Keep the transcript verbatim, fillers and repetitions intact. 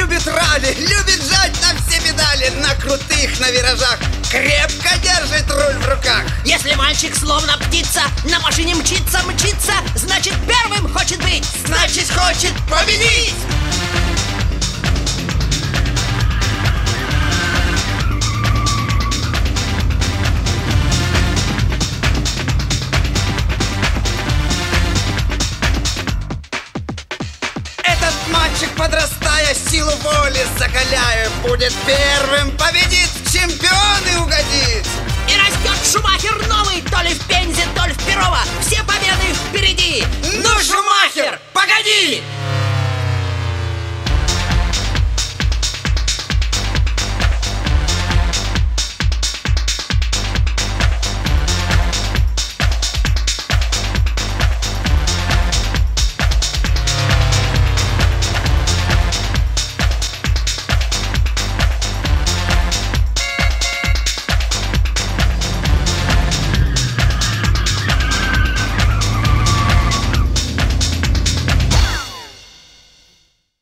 любит ралли, любит жать на все педали. На крутых, на виражах крепко держит руль в руках. Если мальчик словно птица на машине мчится, мчится, значит первым хочет быть, значит хочет победить. Мальчик, подрастая, силу воли закаляя, будет первым, победит, в чемпионы угодит. И растет Шумахер новый, то ли в Пензе, то ли в Перово. Все победы впереди.